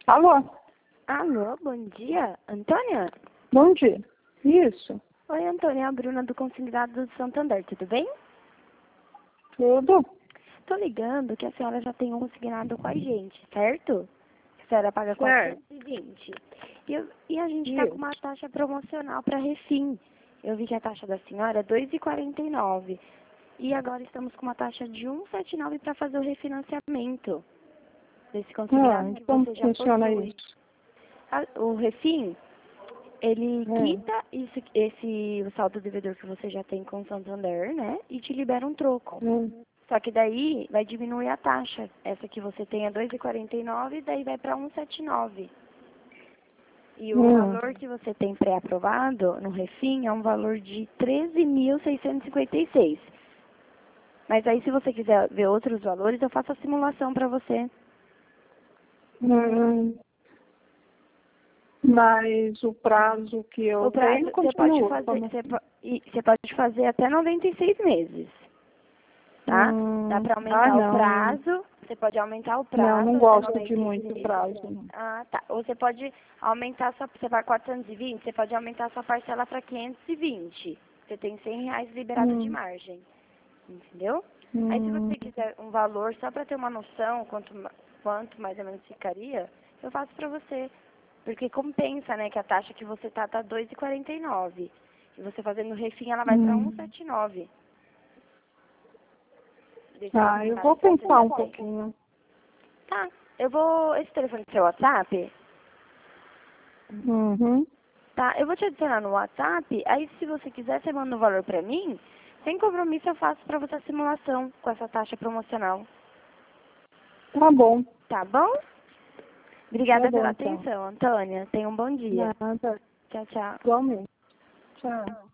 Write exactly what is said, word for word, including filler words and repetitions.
Alô? Alô, bom dia. Antônia? Bom dia. Isso. Oi, Antônia, é a Bruna do Consignado do Santander, tudo bem? Tudo? Tô ligando que a senhora já tem um consignado com a gente, certo? A senhora paga Certo. quatrocentos e vinte. E, eu- e a gente tá com uma taxa promocional para refim. Eu vi que a taxa da senhora é dois reais e quarenta e nove. E agora estamos com uma taxa de cento e setenta e nove para fazer o refinanciamento desse consignado Ah, que como você já funciona possui. isso? A- O refim, ele É. quita isso, esse, o saldo devedor que você já tem com o Santander, né? E te libera um troco. Hum. Só que daí vai diminuir a taxa. Essa que você tem é dois reais e quarenta e nove, daí vai para cento e setenta e nove. E o Hum. valor que você tem pré-aprovado no refim é um valor de treze mil seiscentos e cinquenta e seis. Mas aí se você quiser ver outros valores, eu faço a simulação para você. Hum. Mas o prazo que eu O prazo, tenho você pode continua. fazer, Como você, assim? po- e você pode fazer até noventa e seis meses. Tá? Dá Hum. para Ah, aumentar o não. prazo, você pode aumentar o Não, prazo não até gosto de noventa e muito seis. prazo. Não. Ah, tá. Ou você pode aumentar sua, você vai quatrocentos e vinte, você pode aumentar sua parcela para quinhentos e vinte. Você tem cem reais liberado de Hum. margem. Entendeu? Aí se Hum. você quiser um valor, só para ter uma noção quanto, ma- quanto mais ou menos ficaria, eu faço para você. Porque compensa, né, que a taxa que você tá tá dois reais e quarenta e nove. E você fazendo refim, ela vai para cento e Hum. setenta e nove. Desse Ah, eu consignado vou que você pensar já um tem. pouquinho. Tá, eu vou... Esse telefone é seu WhatsApp? Uhum. Tá, eu vou te adicionar no WhatsApp, aí se você quiser, você manda o valor pra mim. Sem compromisso, eu faço pra você a simulação com essa taxa promocional. Tá bom. Tá bom? Tá Obrigada bom, pela então. atenção, Antônia. Tenha um bom dia. Nada. Tchau, tchau. Igualmente. Tchau.